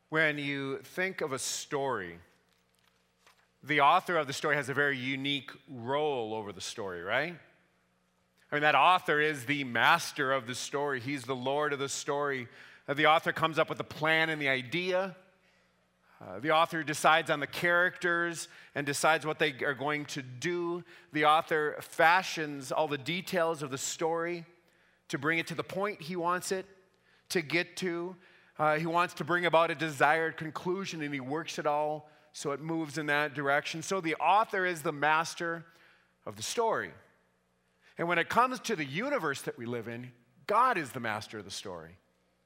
When you think of a story, the author of the story has a very unique role over the story, right? I mean, that author is the master of the story. He's the Lord of the story. The author comes up with the plan and the idea. The author decides on the characters and decides what they are going to do. The author fashions all the details of the story to bring it to the point he wants it to get to. He wants to bring about a desired conclusion, and he works it all so it moves in that direction. So the author is the master of the story. And when it comes to the universe that we live in, God is the master of the story.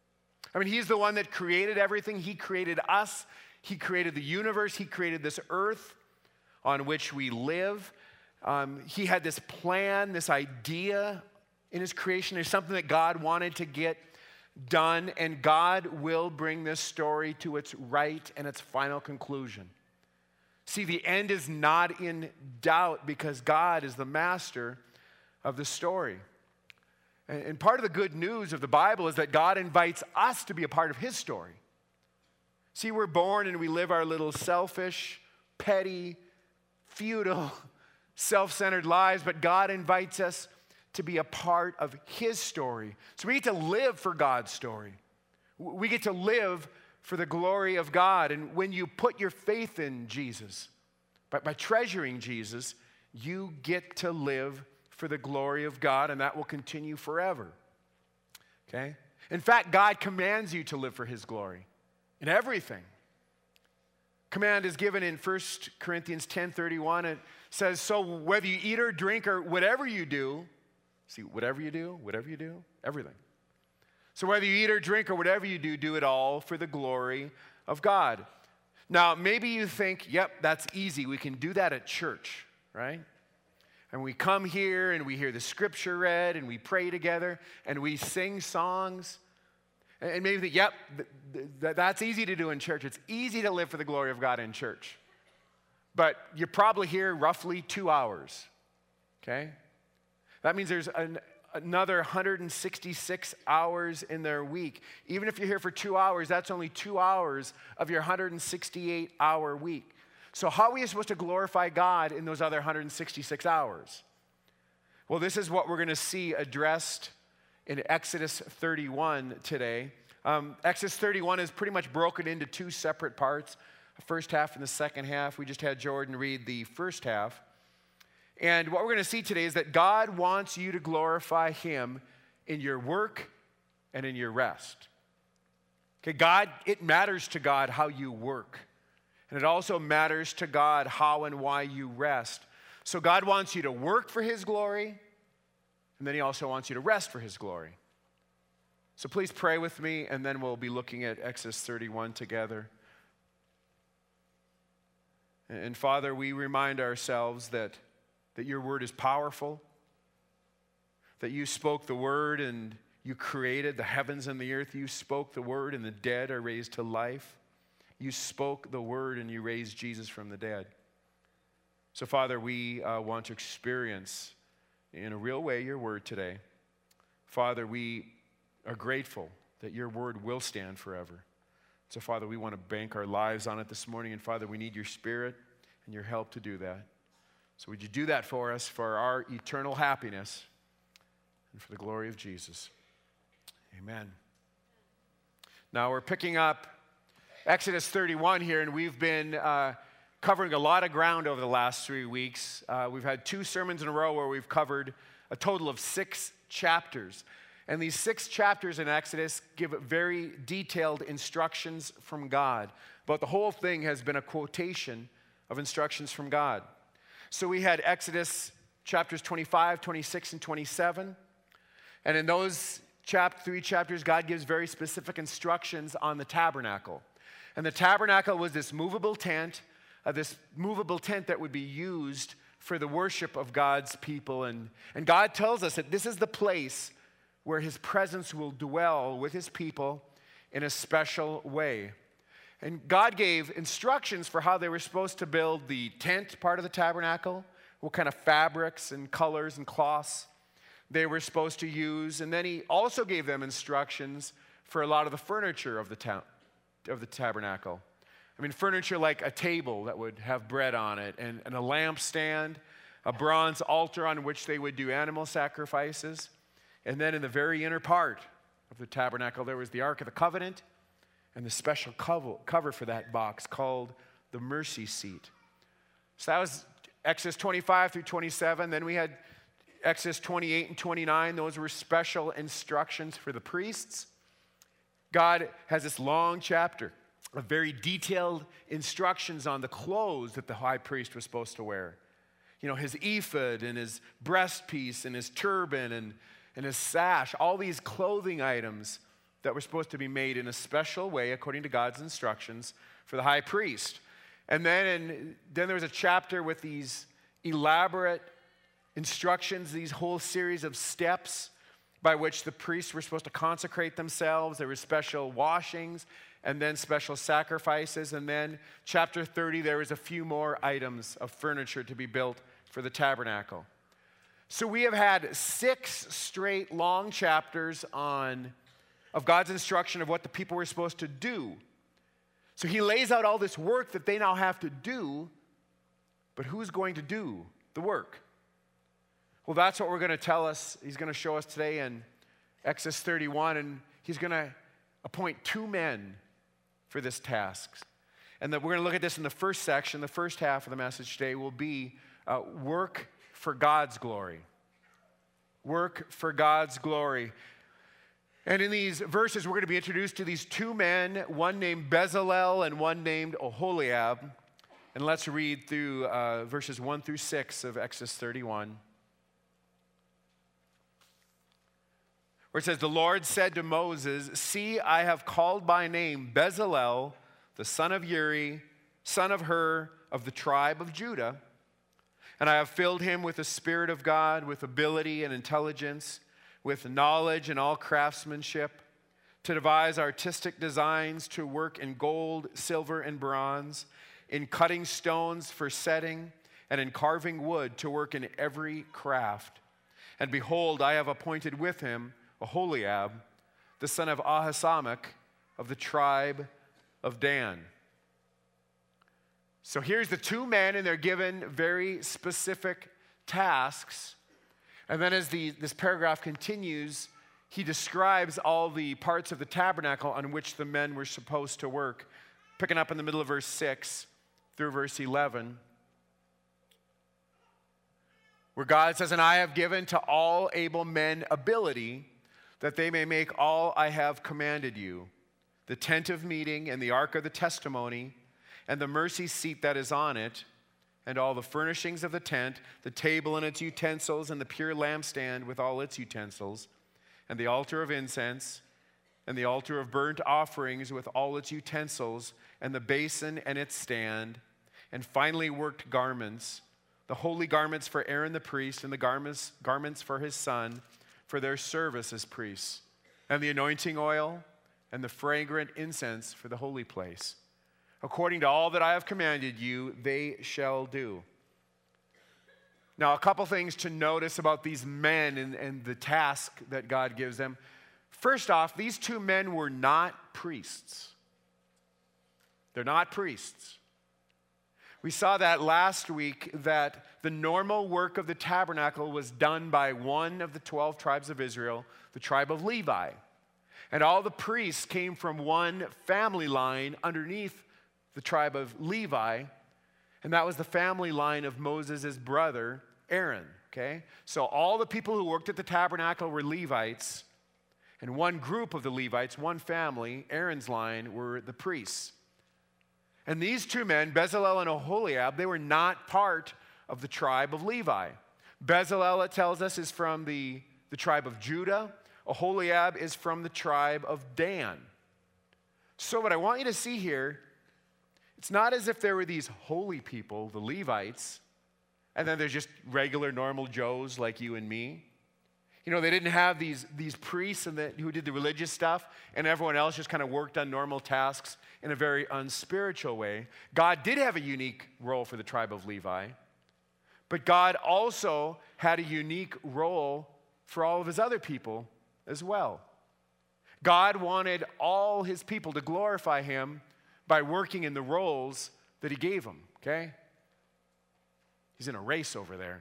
I mean, he's the one that created everything. He created us. He created the universe. He created this earth on which we live. He had this plan, this idea in his creation. There's something that God wanted to get done, and God will bring this story to its right and its final conclusion. See, the end is not in doubt because God is the master of the story. And part of the good news of the Bible is that God invites us to be a part of his story. See, we're born and we live our little selfish, petty, feudal, self-centered lives, but God invites us to be a part of his story. So we get to live for God's story. We get to live for the glory of God. And when you put your faith in Jesus, by treasuring Jesus, you get to live for the glory of God, and that will continue forever. Okay? In fact, God commands you to live for his glory in everything. Command is given in 1 Corinthians 10:31. It says, so whether you eat or drink or whatever you do, see, whatever you do, everything. So whether you eat or drink or whatever you do, do it all for the glory of God. Now, maybe you think, yep, that's easy. We can do that at church, right? And we come here and we hear the scripture read and we pray together and we sing songs. And maybe you think, yep, that's easy to do in church. It's easy to live for the glory of God in church. But you're probably here roughly 2 hours, okay? That means there's another 166 hours in their week. Even if you're here for 2 hours, that's only 2 hours of your 168-hour week. So how are we supposed to glorify God in those other 166 hours? Well, this is what we're going to see addressed in Exodus 31 today. Exodus 31 is pretty much broken into two separate parts, the first half and the second half. We just had Jordan read the first half. And what we're going to see today is that God wants you to glorify him in your work and in your rest. Okay, it matters to God how you work. And it also matters to God how and why you rest. So God wants you to work for his glory, and then he also wants you to rest for his glory. So please pray with me, and then we'll be looking at Exodus 31 together. And Father, we remind ourselves that your word is powerful, that you spoke the word and you created the heavens and the earth. You spoke the word and the dead are raised to life. You spoke the word and you raised Jesus from the dead. So, Father, we want to experience in a real way your word today. Father, we are grateful that your word will stand forever. So, Father, we want to bank our lives on it this morning. And, Father, we need your spirit and your help to do that. So would you do that for us, for our eternal happiness and for the glory of Jesus. Amen. Now we're picking up Exodus 31 here, and we've been covering a lot of ground over the last 3 weeks. We've had 2 sermons in a row where we've covered a total of 6 chapters. And these 6 chapters in Exodus give very detailed instructions from God. But the whole thing has been a quotation of instructions from God. So we had Exodus chapters 25, 26, and 27. And in those 3 chapters, God gives very specific instructions on the tabernacle. And the tabernacle was this movable tent that would be used for the worship of God's people. And God tells us that this is the place where his presence will dwell with his people in a special way. And God gave instructions for how they were supposed to build the tent part of the tabernacle, what kind of fabrics and colors and cloths they were supposed to use. And then he also gave them instructions for a lot of the furniture of the of the tabernacle. I mean, furniture like a table that would have bread on it, and a lampstand, a bronze altar on which they would do animal sacrifices. And then in the very inner part of the tabernacle, there was the Ark of the Covenant and the special cover for that box called the mercy seat. So that was Exodus 25 through 27. Then we had Exodus 28 and 29. Those were special instructions for the priests. God has this long chapter of very detailed instructions on the clothes that the high priest was supposed to wear. You know, his ephod and his breastpiece and his turban and his sash, all these clothing items that were supposed to be made in a special way according to God's instructions for the high priest. And then there was a chapter with these elaborate instructions, these whole series of steps by which the priests were supposed to consecrate themselves. There were special washings and then special sacrifices. And then chapter 30, there was a few more items of furniture to be built for the tabernacle. So we have had 6 straight long chapters of God's instruction of what the people were supposed to do. So he lays out all this work that they now have to do, but who's going to do the work? Well, that's what we're going to tell us. He's going to show us today in Exodus 31, and he's going to appoint 2 men for this task. And we're going to look at this in the first section. The first half of the message today will be work for God's glory. Work for God's glory. And in these verses, we're going to be introduced to these 2 men, one named Bezalel and one named Oholiab. And let's read through verses 1 through 6 of Exodus 31. Where it says, "The Lord said to Moses, 'See, I have called by name Bezalel, the son of Uri, son of Hur, of the tribe of Judah. And I have filled him with the Spirit of God, with ability and intelligence, with knowledge and all craftsmanship, to devise artistic designs, to work in gold, silver, and bronze, in cutting stones for setting, and in carving wood, to work in every craft. And behold, I have appointed with him Oholiab, the son of Ahisamach, of the tribe of Dan.'" So here's the 2 men, and they're given very specific tasks. And then as this paragraph continues, he describes all the parts of the tabernacle on which the men were supposed to work, picking up in the middle of verse 6 through verse 11, where God says, "And I have given to all able men ability, that they may make all I have commanded you, the tent of meeting and the ark of the testimony, and the mercy seat that is on it, and all the furnishings of the tent, the table and its utensils, and the pure lampstand with all its utensils, and the altar of incense, and the altar of burnt offerings with all its utensils, and the basin and its stand, and finely worked garments, the holy garments for Aaron the priest, and the garments for his son, for their service as priests, and the anointing oil, and the fragrant incense for the holy place. According to all that I have commanded you, they shall do." Now, a couple things to notice about these men and the task that God gives them. First off, these 2 men were not priests. They're not priests. We saw that last week, that the normal work of the tabernacle was done by one of the 12 tribes of Israel, the tribe of Levi. And all the priests came from one family line underneath the tribe of Levi, and that was the family line of Moses' brother, Aaron, okay? So all the people who worked at the tabernacle were Levites, and one group of the Levites, one family, Aaron's line, were the priests. And these 2 men, Bezalel and Oholiab, they were not part of the tribe of Levi. Bezalel, it tells us, is from the tribe of Judah. Oholiab is from the tribe of Dan. So what I want you to see here, it's not as if there were these holy people, the Levites, and then there's just regular normal Joes like you and me. You know, they didn't have these priests who did the religious stuff, and everyone else just kind of worked on normal tasks in a very unspiritual way. God did have a unique role for the tribe of Levi, but God also had a unique role for all of his other people as well. God wanted all his people to glorify him by working in the roles that he gave them, okay? He's in a race over there.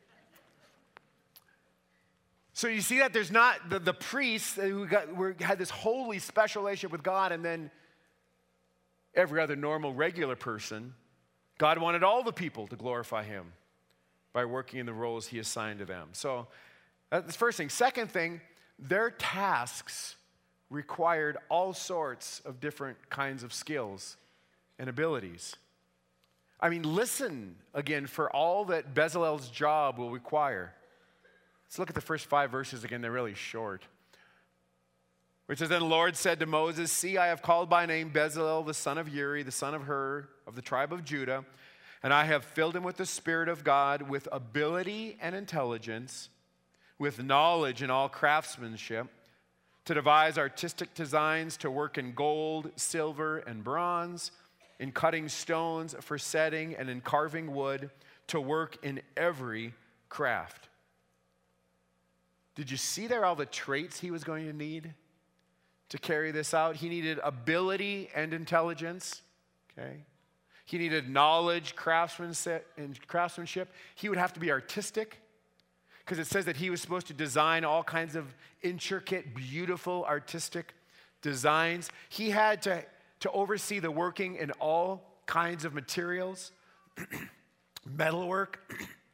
So you see that there's not the priests who had this holy special relationship with God, and then every other normal, regular person. God wanted all the people to glorify him by working in the roles he assigned to them. So that's the first thing. Second thing, their tasks required all sorts of different kinds of skills and abilities. I mean, listen again for all that Bezalel's job will require. Let's look at the first 5 verses again. They're really short. Which says, then the Lord said to Moses, see, I have called by name Bezalel, the son of Uri, the son of Hur, of the tribe of Judah, and I have filled him with the Spirit of God, with ability and intelligence, with knowledge and all craftsmanship, to devise artistic designs, to work in gold, silver, and bronze, in cutting stones for setting, and in carving wood, to work in every craft. Did you see there all the traits he was going to need to carry this out? He needed ability and intelligence, okay? He needed knowledge, craftsmanship. He would have to be artistic, because it says that he was supposed to design all kinds of intricate, beautiful, artistic designs. He had to oversee the working in all kinds of materials, metalwork,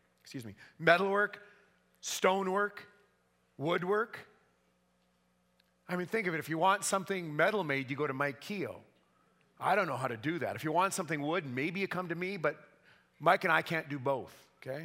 stonework, woodwork. I mean, think of it. If you want something metal made, you go to Mike Keogh. I don't know how to do that. If you want something wood, maybe you come to me, but Mike and I can't do both, okay?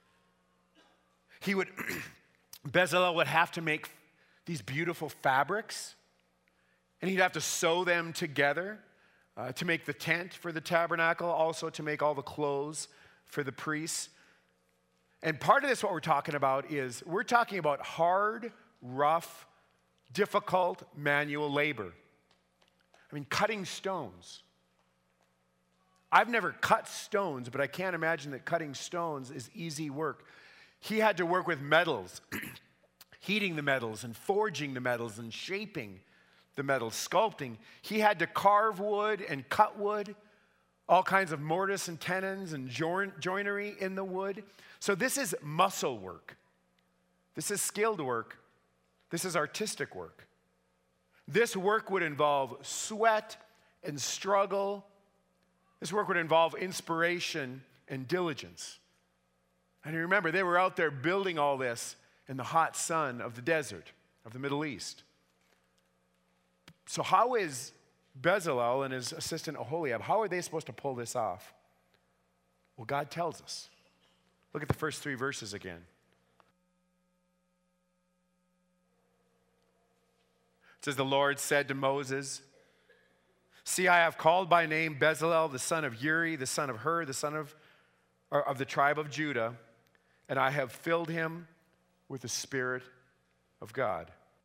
Bezalel would have to make these beautiful fabrics, and he'd have to sew them together to make the tent for the tabernacle, also to make all the clothes for the priests. And part of this, what we're talking about, is we're talking about hard, rough, difficult manual labor. I mean, cutting stones. I've never cut stones, but I can't imagine that cutting stones is easy work. He had to work with metals, heating the metals and forging the metals and shaping the metals, sculpting. He had to carve wood and cut wood, all kinds of mortise and tenons and joinery in the wood. So this is muscle work. This is skilled work. This is artistic work. This work would involve sweat and struggle. This work would involve inspiration and diligence. And you remember, they were out there building all this in the hot sun of the desert of the Middle East. So how is Bezalel and his assistant Oholiab, how are they supposed to pull this off? Well, God tells us. Look at the first 3 verses again. It says, the Lord said to Moses, see, I have called by name Bezalel, the son of Uri, the son of Hur, the son of the tribe of Judah, and I have filled him with the Spirit of God.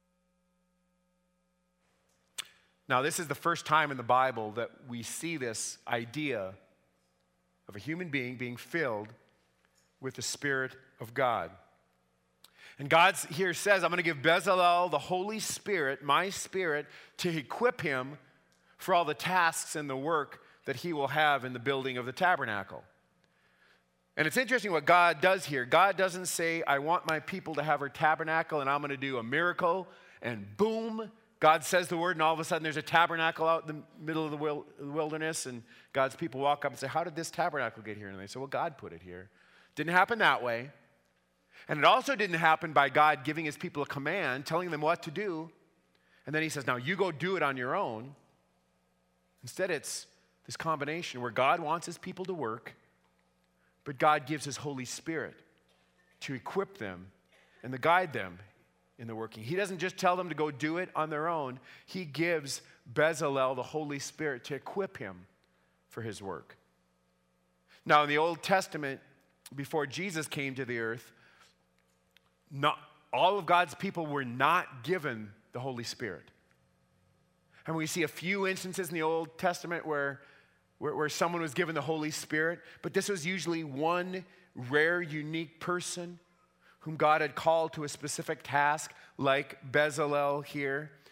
Now, this is the first time in the Bible that we see this idea of a human being filled with the Spirit of God. And God here says, I'm going to give Bezalel the Holy Spirit, my Spirit, to equip him for all the tasks and the work that he will have in the building of the tabernacle. And it's interesting what God does here. God doesn't say, I want my people to have a tabernacle and I'm going to do a miracle, and boom, God says the word, and all of a sudden there's a tabernacle out in the middle of the wilderness, and God's people walk up and say, how did this tabernacle get here? And they say, well, God put it here. Didn't happen that way. And it also didn't happen by God giving his people a command, telling them what to do, and then he says, now you go do it on your own. Instead, it's this combination where God wants his people to work, but God gives his Holy Spirit to equip them and to guide them in the working. He doesn't just tell them to go do it on their own. He gives Bezalel the Holy Spirit to equip him for his work. Now, in the Old Testament, before Jesus came to the earth, not all of God's people were not given the Holy Spirit. And we see a few instances in the Old Testament where someone was given the Holy Spirit, but this was usually one rare, unique person whom God had called to a specific task, like Bezalel here.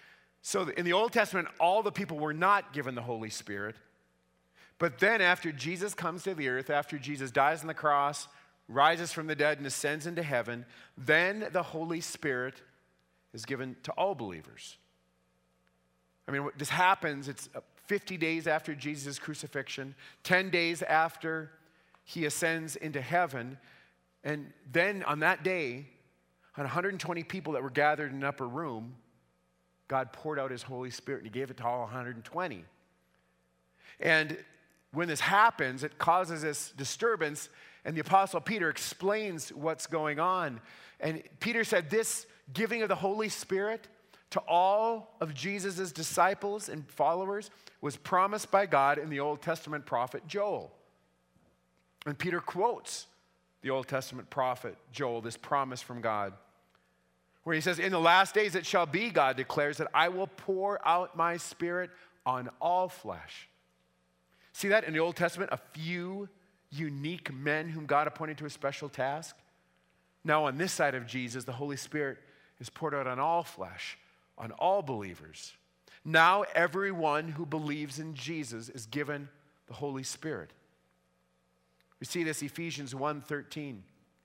So in the Old Testament, all the people were not given the Holy Spirit. But then after Jesus comes to the earth, after Jesus dies on the cross, rises from the dead and ascends into heaven, then the Holy Spirit is given to all believers. I mean, this happens, it's 50 days after Jesus' crucifixion, 10 days after he ascends into heaven, and then on that day, on 120 people that were gathered in an upper room, God poured out his Holy Spirit and he gave it to all 120. And when this happens, it causes this disturbance, and the Apostle Peter explains what's going on. And Peter said this giving of the Holy Spirit to all of Jesus' disciples and followers was promised by God in the Old Testament prophet Joel. And Peter quotes the Old Testament prophet Joel, this promise from God, where he says, in the last days it shall be, God declares, that I will pour out my Spirit on all flesh. See that in the Old Testament, a few unique men whom God appointed to a special task. Now on this side of Jesus, the Holy Spirit is poured out on all flesh, on all believers. Now everyone who believes in Jesus is given the Holy Spirit. We see this Ephesians 1:13,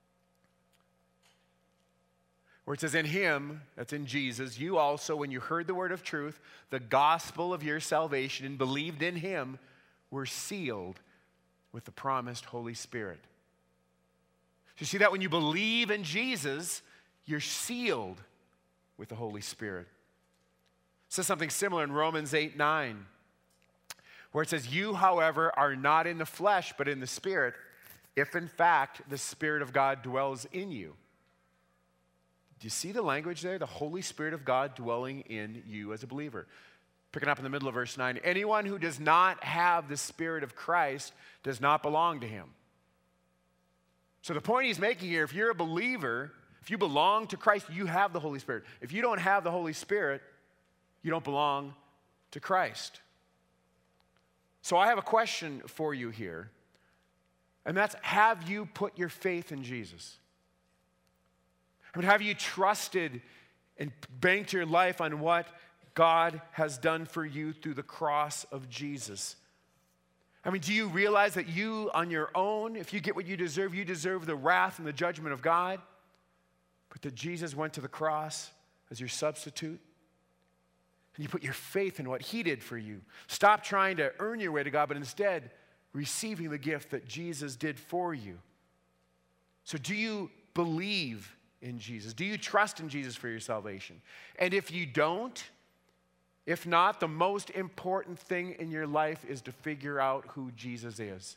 where it says, in him, that's in Jesus, you also, when you heard the word of truth, the gospel of your salvation, and believed in him, were sealed with the promised Holy Spirit. So you see that when you believe in Jesus, you're sealed with the Holy Spirit. It says something similar in Romans 8:9, where it says, you, however, are not in the flesh, but in the Spirit, if in fact the Spirit of God dwells in you. Do you see the language there? The Holy Spirit of God dwelling in you as a believer. Picking up in the middle of verse 9, anyone who does not have the Spirit of Christ does not belong to him. So the point he's making here, if you're a believer, if you belong to Christ, you have the Holy Spirit. If you don't have the Holy Spirit, you don't belong to Christ. So I have a question for you here, and that's, have you put your faith in Jesus? I mean, have you trusted and banked your life on what God has done for you through the cross of Jesus? I mean, do you realize that you on your own, if you get what you deserve the wrath and the judgment of God, but that Jesus went to the cross as your substitute? And you put your faith in what he did for you. Stop trying to earn your way to God, but instead receiving the gift that Jesus did for you. So do you believe in Jesus? Do you trust in Jesus for your salvation? And if you don't, if not, the most important thing in your life is to figure out who Jesus is.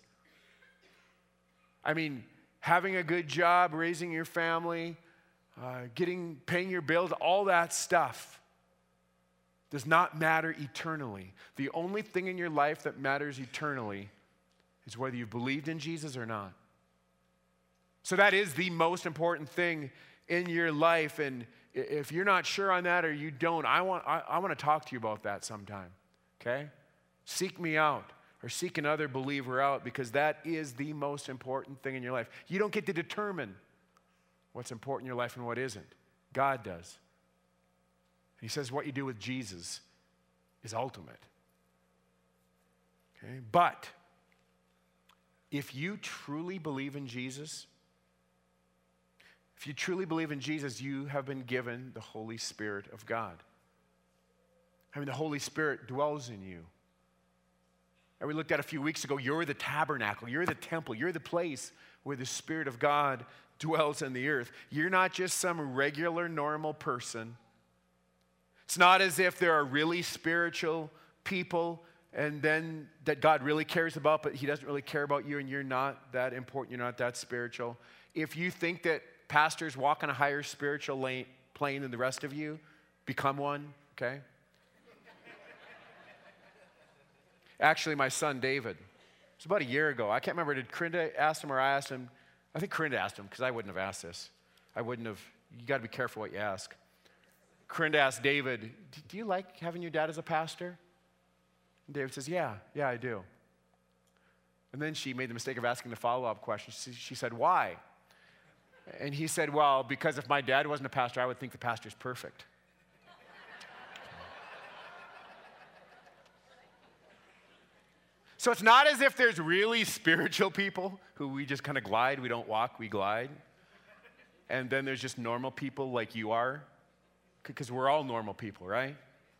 I mean, having a good job, raising your family, paying your bills, all that stuff does not matter eternally. The only thing in your life that matters eternally is whether you've believed in Jesus or not. So that is the most important thing in your life, and if you're not sure on that or you don't, I want to talk to you about that sometime, okay? Seek me out or seek another believer out, because that is the most important thing in your life. You don't get to determine what's important in your life and what isn't. God does. He says what you do with Jesus is ultimate. Okay? But if you truly believe in Jesus, you have been given the Holy Spirit of God. I mean, the Holy Spirit dwells in you. And we looked at a few weeks ago, you're the tabernacle, you're the temple, you're the place where the Spirit of God dwells in the earth. You're not just some regular, normal person. It's not as if there are really spiritual people and then that God really cares about, but he doesn't really care about you and you're not that important, you're not that spiritual. If you think that pastors walk on a higher spiritual plane than the rest of you, become one, okay? Actually, my son David, it was about a year ago. I can't remember, did Corinda ask him or I asked him? I think Corinda asked him, because I wouldn't have asked this. You got to be careful what you ask. Corinda asked David, do you like having your dad as a pastor? And David says, yeah, I do. And then she made the mistake of asking the follow-up question. She said, why? And he said, well, because if my dad wasn't a pastor, I would think the pastor's perfect. So it's not as if there's really spiritual people who we just kind of glide. We don't walk, we glide. And then there's just normal people like you are, because we're all normal people, right?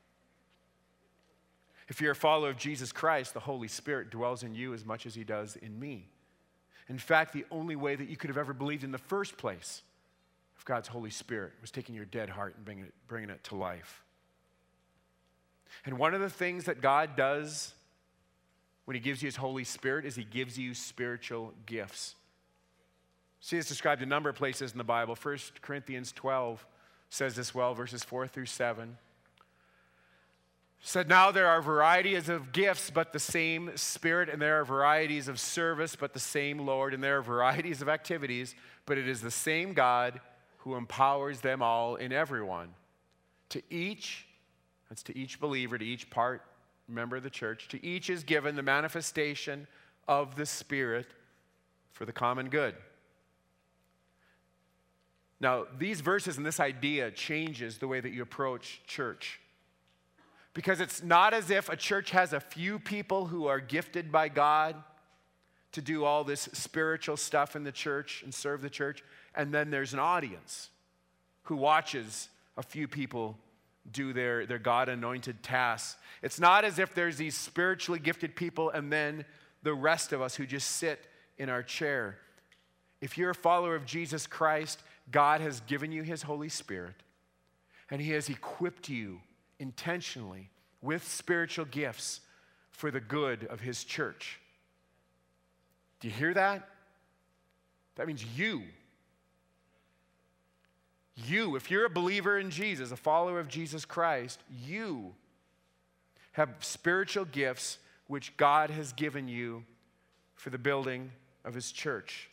If you're a follower of Jesus Christ, the Holy Spirit dwells in you as much as he does in me. In fact, the only way that you could have ever believed in the first place of God's Holy Spirit was taking your dead heart and bringing it to life. And one of the things that God does when he gives you his Holy Spirit is he gives you spiritual gifts. See, it's described a number of places in the Bible. 1 Corinthians 12 says this well, verses 4 through 7. Said, now there are varieties of gifts, but the same Spirit, and there are varieties of service, but the same Lord, and there are varieties of activities, but it is the same God who empowers them all in everyone. To each, that's to each believer, to each member of the church, to each is given the manifestation of the Spirit for the common good. Now, these verses and this idea changes the way that you approach church. Because it's not as if a church has a few people who are gifted by God to do all this spiritual stuff in the church and serve the church, and then there's an audience who watches a few people do their God-anointed tasks. It's not as if there's these spiritually gifted people and then the rest of us who just sit in our chair. If you're a follower of Jesus Christ, God has given you his Holy Spirit, and he has equipped you intentionally with spiritual gifts for the good of his church. Do you hear that? That means you, if you're a believer in Jesus, a follower of Jesus Christ, you have spiritual gifts which God has given you for the building of his church.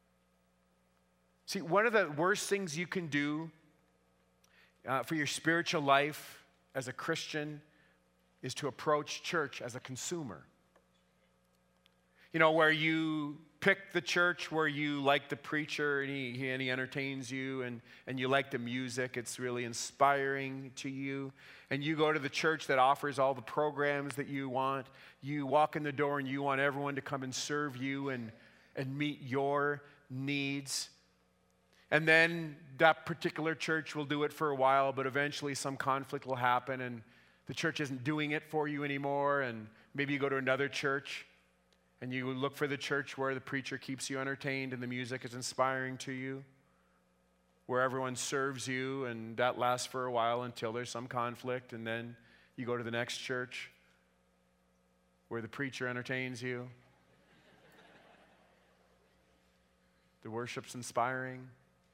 See, one of the worst things you can do for your spiritual life as a Christian is to approach church as a consumer. You know, where you pick the church where you like the preacher and he entertains you and you like the music. It's really inspiring to you. And you go to the church that offers all the programs that you want. You walk in the door and you want everyone to come and serve you and meet your needs. And then that particular church will do it for a while, but eventually some conflict will happen and the church isn't doing it for you anymore, and maybe you go to another church and you look for the church where the preacher keeps you entertained and the music is inspiring to you, where everyone serves you, and that lasts for a while until there's some conflict, and then you go to the next church where the preacher entertains you, the worship's inspiring,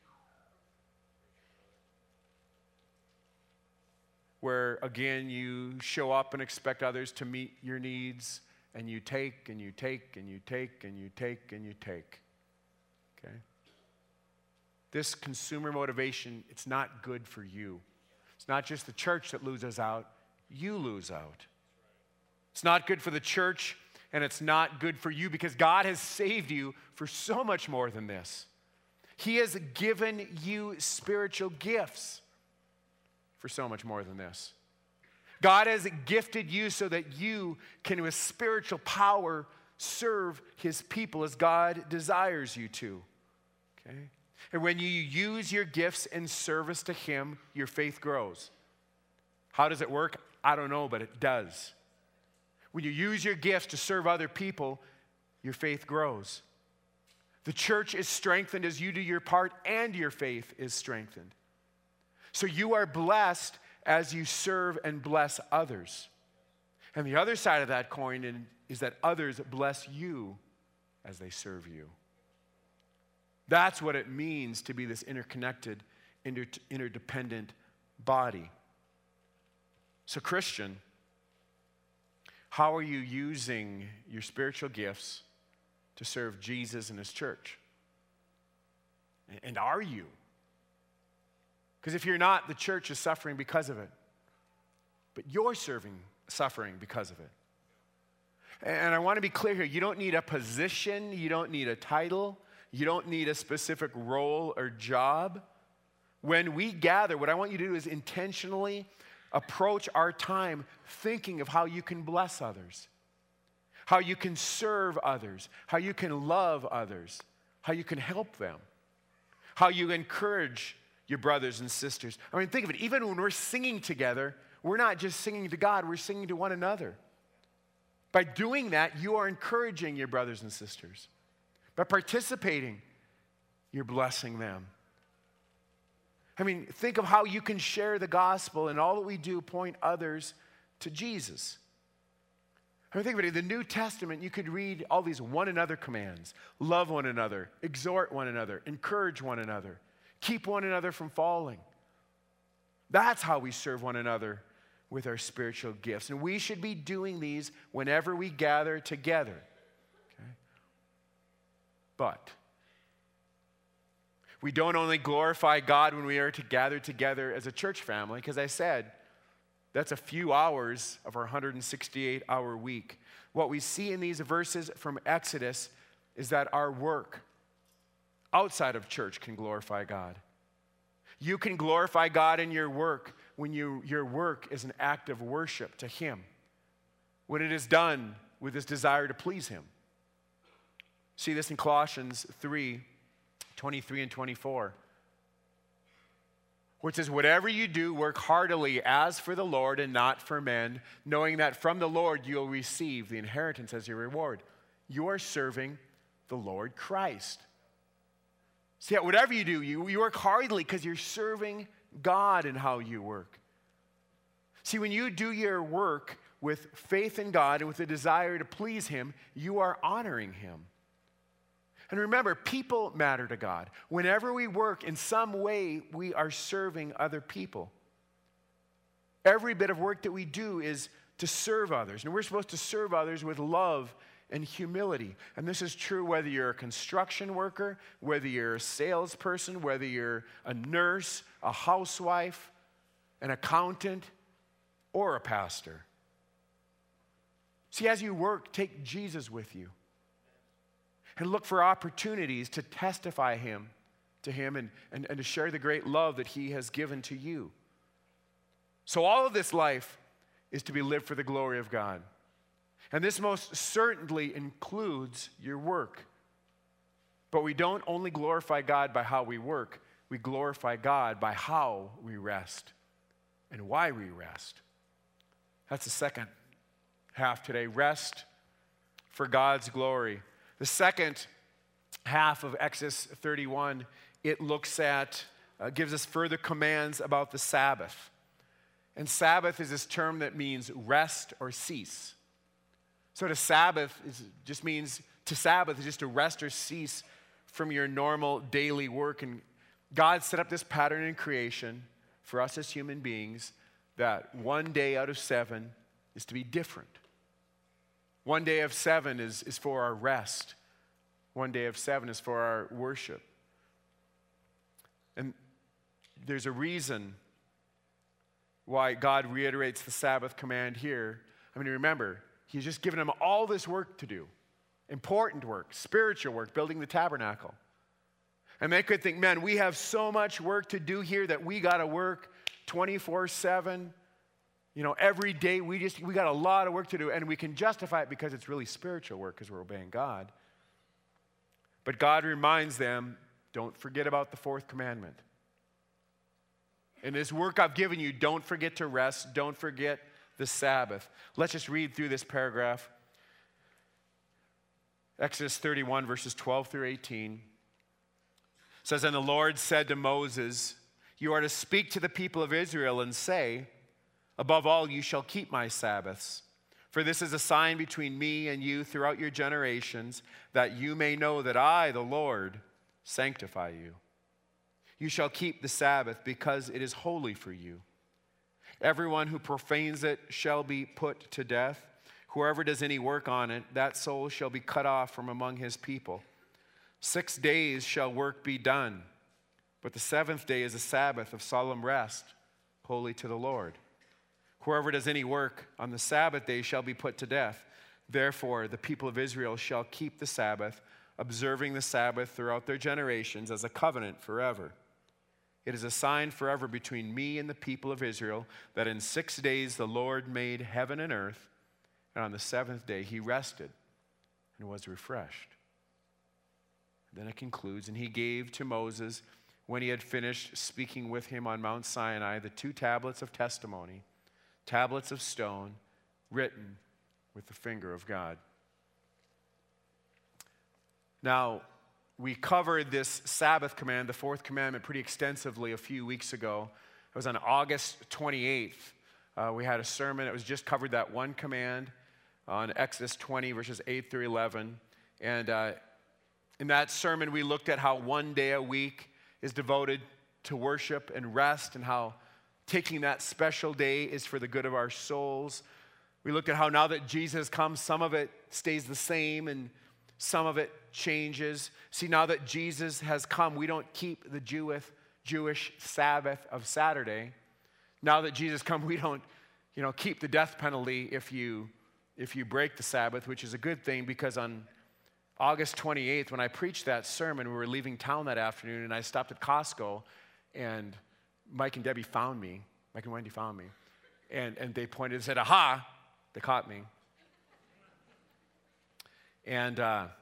where, again, you show up and expect others to meet your needs, and you take, and you take, and you take, and you take, and you take. Okay? This consumer motivation, it's not good for you. It's not just the church that loses out, you lose out. It's not good for the church, and it's not good for you, because God has saved you for so much more than this. He has given you spiritual gifts for so much more than this. God has gifted you so that you can, with spiritual power, serve his people as God desires you to. Okay? And when you use your gifts in service to him, your faith grows. How does it work? I don't know, but it does. When you use your gifts to serve other people, your faith grows. The church is strengthened as you do your part, and your faith is strengthened. So you are blessed as you serve and bless others. And the other side of that coin is that others bless you as they serve you. That's what it means to be this interconnected, interdependent body. So, Christian, how are you using your spiritual gifts to serve Jesus and his church? And are you? Because if you're not, the church is suffering because of it. But you're suffering because of it. And I want to be clear here. You don't need a position. You don't need a title. You don't need a specific role or job. When we gather, what I want you to do is intentionally approach our time thinking of how you can bless others, how you can serve others, how you can love others, how you can help them, how you encourage your brothers and sisters. I mean, think of it. Even when we're singing together, we're not just singing to God, we're singing to one another. By doing that, you are encouraging your brothers and sisters. By participating, you're blessing them. I mean, think of how you can share the gospel and all that we do point others to Jesus. I mean, think of it. In the New Testament, you could read all these one another commands. Love one another, exhort one another, encourage one another, keep one another from falling. That's how we serve one another with our spiritual gifts. And we should be doing these whenever we gather together. Okay? But we don't only glorify God when we are to gather together as a church family, because I said, that's a few hours of our 168-hour week. What we see in these verses from Exodus is that our work outside of church can glorify God. You can glorify God in your work when your work is an act of worship to Him, when it is done with this desire to please Him. See this in Colossians 3:23 and 24. Which says, whatever you do, work heartily as for the Lord and not for men, knowing that from the Lord you'll receive the inheritance as your reward. You are serving the Lord Christ. See, whatever you do, you work heartily because you're serving God in how you work. See, when you do your work with faith in God and with a desire to please Him, you are honoring Him. And remember, people matter to God. Whenever we work, in some way, we are serving other people. Every bit of work that we do is to serve others. And we're supposed to serve others with love and humility. And this is true whether you're a construction worker, whether you're a salesperson, whether you're a nurse, a housewife, an accountant, or a pastor. See, as you work, take Jesus with you. And look for opportunities to testify to Him and to share the great love that He has given to you. So all of this life is to be lived for the glory of God. And this most certainly includes your work. But we don't only glorify God by how we work, we glorify God by how we rest and why we rest. That's the second half today. Rest for God's glory. The second half of Exodus 31, it looks at, gives us further commands about the Sabbath. And Sabbath is this term that means rest or cease. So to Sabbath just means to rest or cease from your normal daily work. And God set up this pattern in creation for us as human beings that one day out of 7 is to be different. One day of 7 is for our rest. One day of 7 is for our worship. And there's a reason why God reiterates the Sabbath command here. I mean, remember, He's just given them all this work to do. Important work, spiritual work, building the tabernacle. And they could think, man, we have so much work to do here that we got to work 24/7. You know, every day we got a lot of work to do, and we can justify it because it's really spiritual work because we're obeying God. But God reminds them, don't forget about the 4th commandment. In this work I've given you, don't forget to rest, don't forget the Sabbath. Let's just read through this paragraph. Exodus 31, verses 12 through 18. Says, and the Lord said to Moses, you are to speak to the people of Israel and say, above all, you shall keep my Sabbaths. For this is a sign between me and you throughout your generations, that you may know that I, the Lord, sanctify you. You shall keep the Sabbath because it is holy for you. Everyone who profanes it shall be put to death. Whoever does any work on it, that soul shall be cut off from among his people. 6 days shall work be done, but the 7th day is a Sabbath of solemn rest, holy to the Lord. Whoever does any work on the Sabbath day shall be put to death. Therefore, the people of Israel shall keep the Sabbath, observing the Sabbath throughout their generations as a covenant forever. It is a sign forever between me and the people of Israel that in 6 days the Lord made heaven and earth, and on the 7th day He rested and was refreshed. Then it concludes, and he gave to Moses, when he had finished speaking with him on Mount Sinai, the 2 tablets of testimony, tablets of stone, written with the finger of God. Now, we covered this Sabbath command, the 4th commandment, pretty extensively a few weeks ago. It was on August 28th. We had a sermon that was just covered that one command on Exodus 20, verses 8 through 11. And in that sermon, we looked at how one day a week is devoted to worship and rest, and how taking that special day is for the good of our souls. We looked at how now that Jesus comes, some of it stays the same and some of it changes. See, now that Jesus has come, we don't keep the Jewish Sabbath of Saturday. Now that Jesus come, we don't, keep the death penalty if you break the Sabbath, which is a good thing, because on August 28th, when I preached that sermon, we were leaving town that afternoon, and I stopped at Costco, and Mike and Wendy found me, and they pointed and said, "Aha!" They caught me. And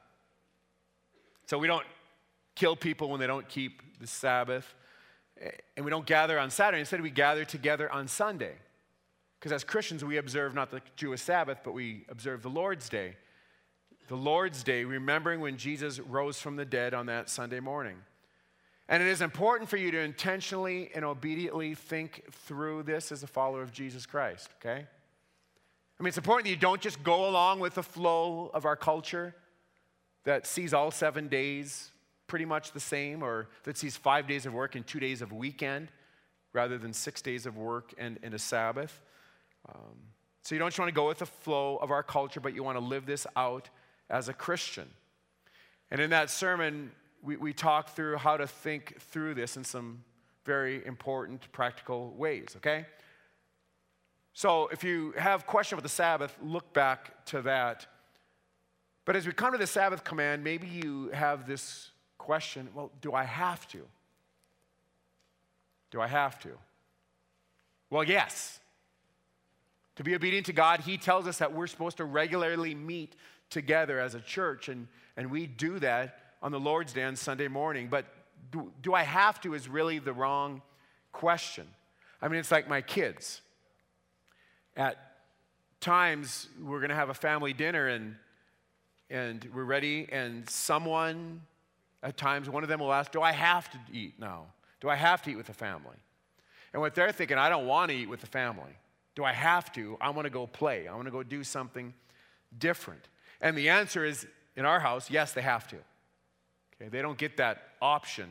so we don't kill people when they don't keep the Sabbath, and we don't gather on Saturday. Instead, we gather together on Sunday, because as Christians, we observe not the Jewish Sabbath, but we observe the Lord's Day. The Lord's Day, remembering when Jesus rose from the dead on that Sunday morning. And it is important for you to intentionally and obediently think through this as a follower of Jesus Christ, okay? I mean, it's important that you don't just go along with the flow of our culture that sees all 7 days pretty much the same, or that sees 5 days of work and 2 days of weekend rather than 6 days of work and a Sabbath. So you don't just want to go with the flow of our culture, but you want to live this out as a Christian. And in that sermon, we talked through how to think through this in some very important practical ways, okay? So if you have questions about the Sabbath, look back to that. But as we come to the Sabbath command, maybe you have this question, well, do I have to? Do I have to? Well, yes. To be obedient to God, He tells us that we're supposed to regularly meet together as a church, and we do that on the Lord's Day on Sunday morning. But do I have to is really the wrong question. I mean, it's like my kids. At times, we're going to have a family dinner, and we're ready, and someone, at times, one of them will ask, do I have to eat now? Do I have to eat with the family? And what they're thinking, I don't want to eat with the family. Do I have to? I want to go play. I want to go do something different. And the answer is, in our house, yes, they have to. Okay, they don't get that option.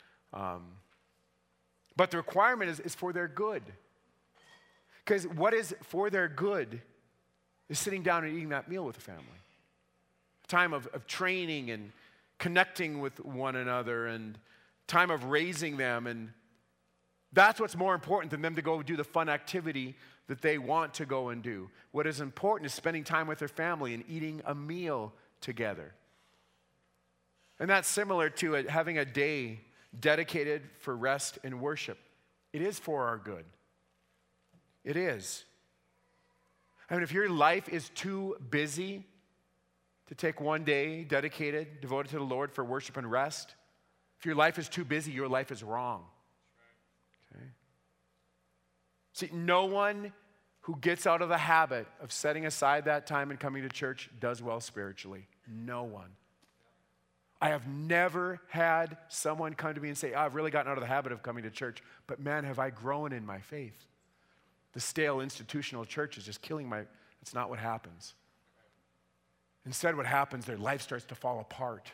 But the requirement is for their good. Because what is for their good is sitting down and eating that meal with the family. A time of training and connecting with one another, and time of raising them. And that's what's more important than them to go do the fun activity that they want to go and do. What is important is spending time with their family and eating a meal together. And that's similar to having a day dedicated for rest and worship. It is for our good. It is. I mean, if your life is too busy to take one day dedicated, devoted to the Lord for worship and rest, if your life is too busy, your life is wrong. Okay? See, no one who gets out of the habit of setting aside that time and coming to church does well spiritually. No one. I have never had someone come to me and say, I've really gotten out of the habit of coming to church, but man, have I grown in my faith. The stale institutional church is just killing my, it's not what happens. Instead, what happens, their life starts to fall apart.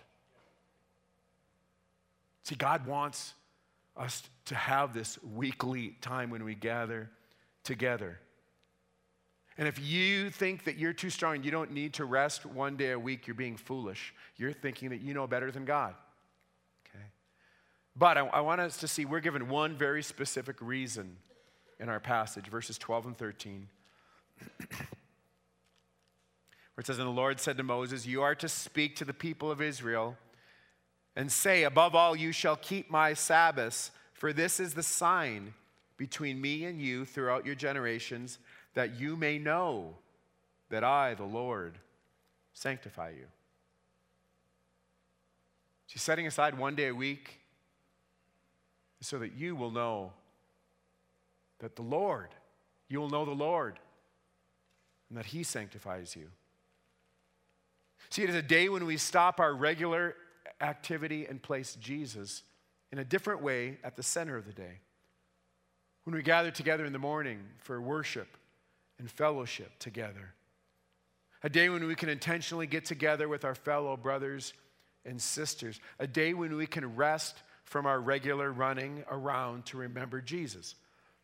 See, God wants us to have this weekly time when we gather together. And if you think that you're too strong and you don't need to rest one day a week, you're being foolish. You're thinking that you know better than God. Okay? But I want us to see we're given one very specific reason in our passage, verses 12 and 13. Where it says, and the Lord said to Moses, you are to speak to the people of Israel and say, above all, you shall keep my Sabbaths, for this is the sign between me and you throughout your generations, that you may know that I, the Lord, sanctify you. See, setting aside one day a week is so that you will know that you will know the Lord, and that He sanctifies you. See, it is a day when we stop our regular activity and place Jesus in a different way at the center of the day. When we gather together in the morning for worship and fellowship together. A day when we can intentionally get together with our fellow brothers and sisters. A day when we can rest from our regular running around to remember Jesus.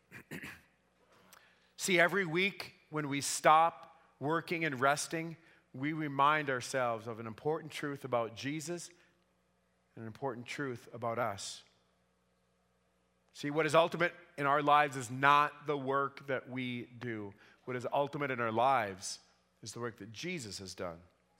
See, every week when we stop working and resting, we remind ourselves of an important truth about Jesus and an important truth about us. See, what is ultimate in our lives is not the work that we do. What is ultimate in our lives is the work that Jesus has done.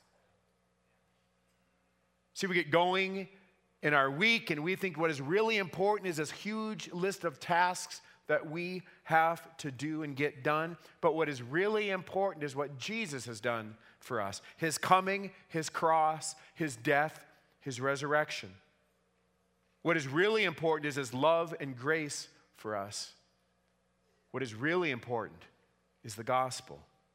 See, we get going in our week and we think what is really important is this huge list of tasks that we have to do and get done. But what is really important is what Jesus has done for us. His coming, His cross, His death, His resurrection. What is really important is His love and grace for us. What is really important is the gospel.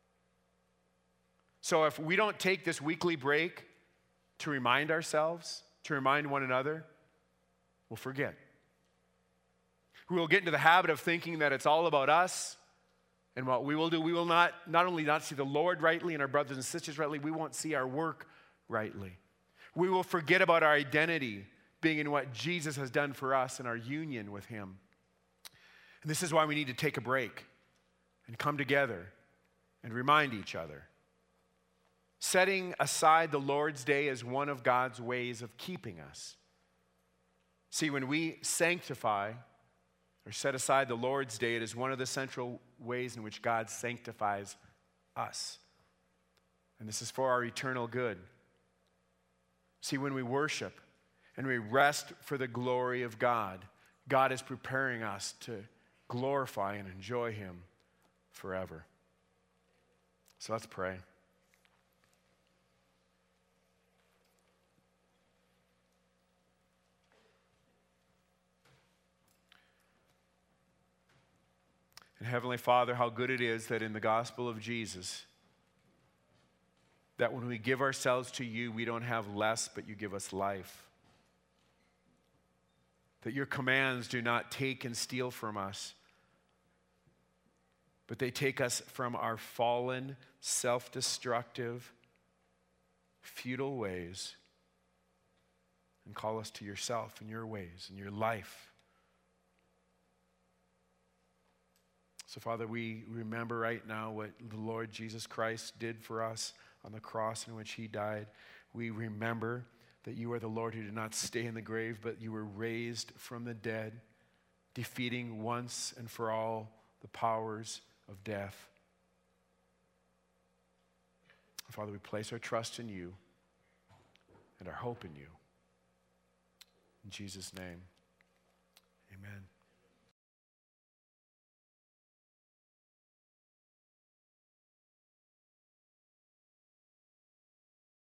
So if we don't take this weekly break to remind ourselves, to remind one another, we'll forget. We will get into the habit of thinking that it's all about us and what we will do. We will not only not see the Lord rightly and our brothers and sisters rightly, we won't see our work rightly. We will forget about our identity being in what Jesus has done for us and our union with Him. And this is why we need to take a break and come together and remind each other. Setting aside the Lord's Day is one of God's ways of keeping us. See, when we sanctify or set aside the Lord's Day, it is one of the central ways in which God sanctifies us. And this is for our eternal good. See, when we worship and we rest for the glory of God, God is preparing us to glorify and enjoy Him forever. So let's pray. And Heavenly Father, how good it is that in the gospel of Jesus, that when we give ourselves to You, we don't have less, but You give us life. That Your commands do not take and steal from us, but they take us from our fallen, self-destructive, futile ways and call us to Yourself and Your ways and Your life. So, Father, we remember right now what the Lord Jesus Christ did for us on the cross in which He died. We remember that You are the Lord who did not stay in the grave, but You were raised from the dead, defeating once and for all the powers of death. Father, we place our trust in You and our hope in You. In Jesus' name, amen.